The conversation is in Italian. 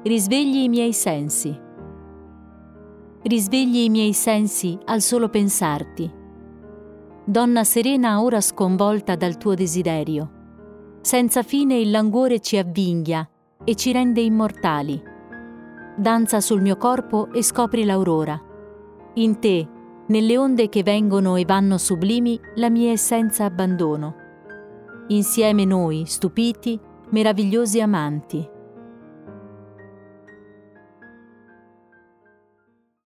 risvegli i miei sensi. Risvegli i miei sensi al solo pensarti. Donna serena ora sconvolta dal tuo desiderio. Senza fine il languore ci avvinghia e ci rende immortali. Danza sul mio corpo e scopri l'aurora. In te, nelle onde che vengono e vanno sublimi, la mia essenza abbandono. Insieme noi, stupiti, meravigliosi amanti.